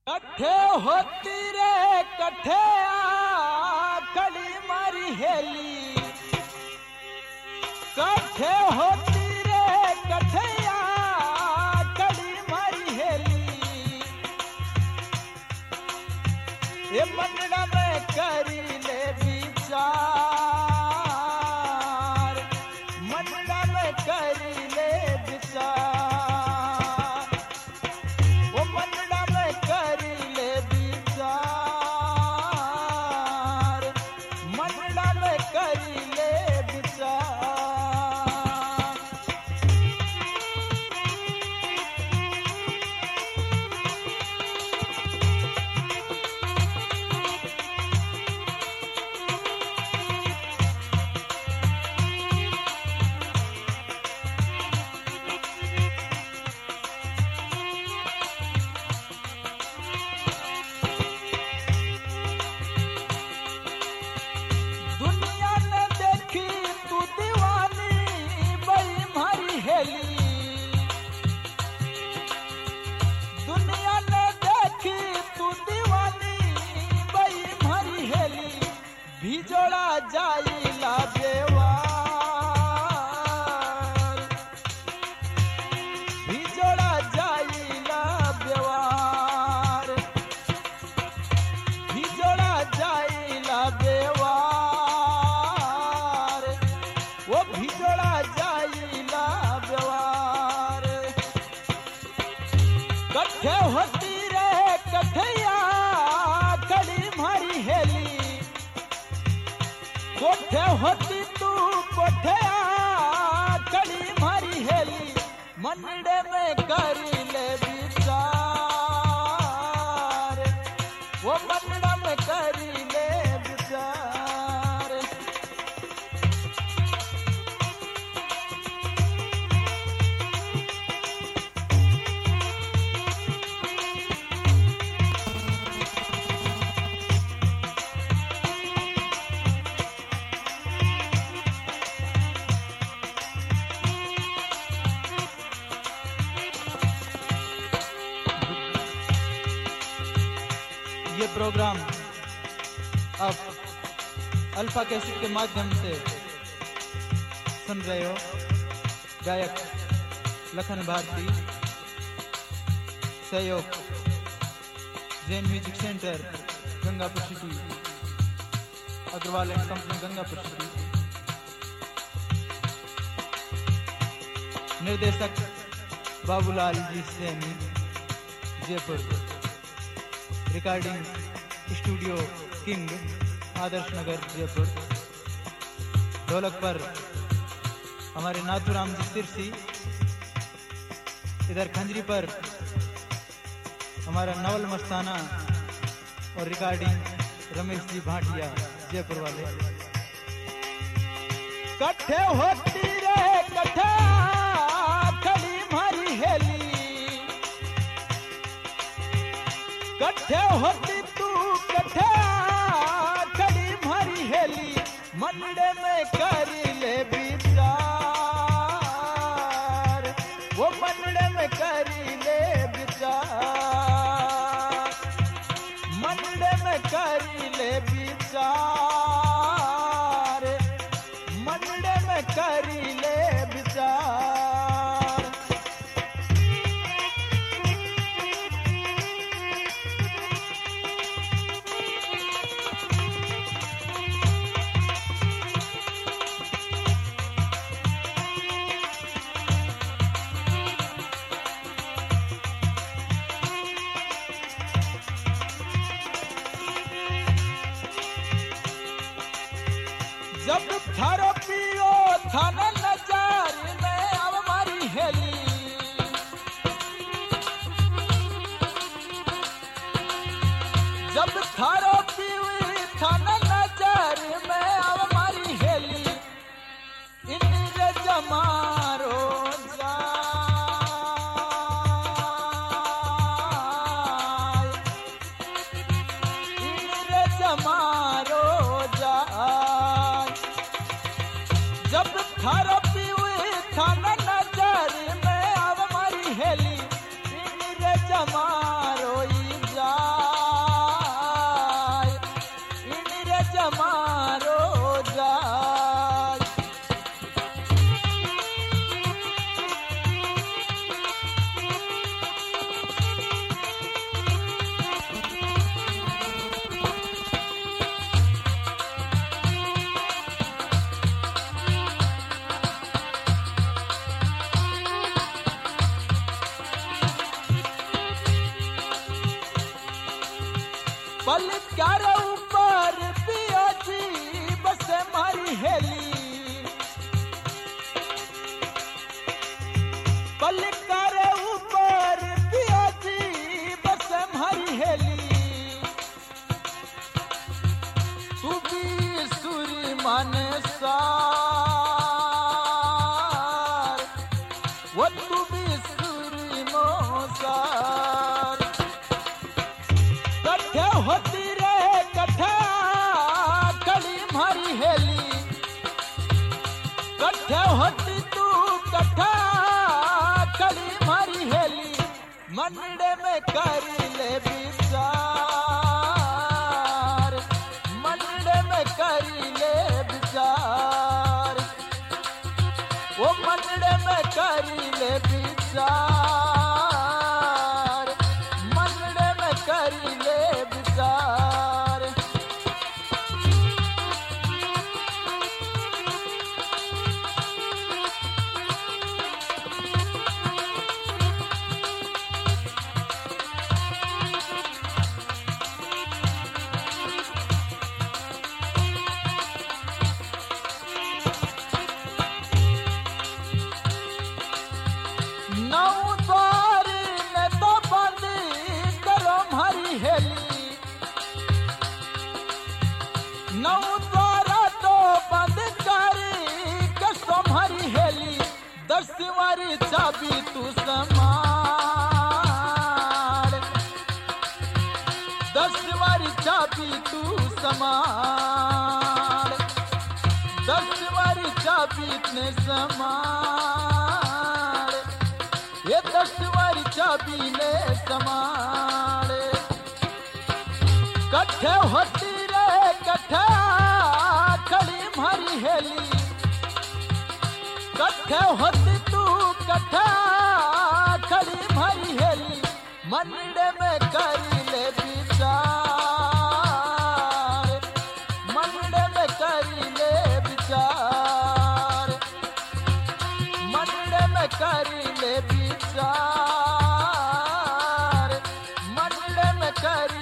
कठे होती रे कठे कली मारी हेली, कठे होती रे कठे कली मारी हेली। ये मंडला में करी ले विचार, मंडला में करी ले विचार। दुनिया ने देखी तू दीवानी बई मारी हेली, भिजोड़ा जाइला देवार, भिजोड़ा जाइला देवार, भिजोड़ा जाइला देवार, वो भिजोड़ा जाइला देवार। कठे होती रे कठैया कली मारी हेली, कोठे होती तू कोठैया कली मारी हेली। मंडे में करी ले विचार, वो मंडा में करी ले विचार। ये प्रोग्राम आप अल्फा कैसेट के माध्यम से सुन रहे हो। गायक लखन भारती, सहयोग Jain music centre Gangapur City, Agarwal and company Gangapur City. निर्देशक Babulal ji Saini, Jaipur. Recording studio king, Adarsh Nagar, Jaipur. ढोलक पर हमारे नाथुराम जी तिरसी, इधर खंजरी पर हमारा नवल मस्ताना और रिकॉर्डिंग रमेश जी भाटिया, जयपुर वाले। कठे होती रे कठे कली मारी हेली, कठे होती तू कठे कली मारी हेली। मंडे में करी ले विचार, वो मंडे में करी ले विचार, मंडे में करी ले विचार, मंडे में करी ले विचार। जब थारो पियो थाने नजार में अब मारी हेली, जब थारो पियो थाने नजार में अब मारी हेली। इंद्र जमारो जाय, इंद्र जमारो जाय। जब थारो पीवी थाना नजर में अब मारी हेली, इंद्र जमारो जा। पलकार ऊपर पिया जी बस मारी हेली, पलकार ऊपर पिया जी बस मारी हेली। तू भी सुरी मन सार, वो तू भी सुरी मोसार। कठे होती रे कठा कड़ी मारी हेली, कठे होती तू कठा कड़ी मारी हेली। मनड़े में करी ले विचार, मनड़े में करी ले विचार, वो मनड़े में करी ले विचार, मनड़े में करी ले विचार। नौ द्वार ने तो बंद करो मारी हेली, नौ द्वार तो बंद करी कसो मारी हेली। 10वारी चाबी तू समार, 10वारी चाबी तू समार, 10वारी चाबी ने समार, ये 10वारी चाबी ने समार। कठे होती रे कठा खड़ी मारी हेली, कठे होती तू कठा खड़ी मारी हेली। मनड़े में करी ले विचार, मनड़े में करी ले विचार, मनड़े में करी ले विचार, मनड़े में करी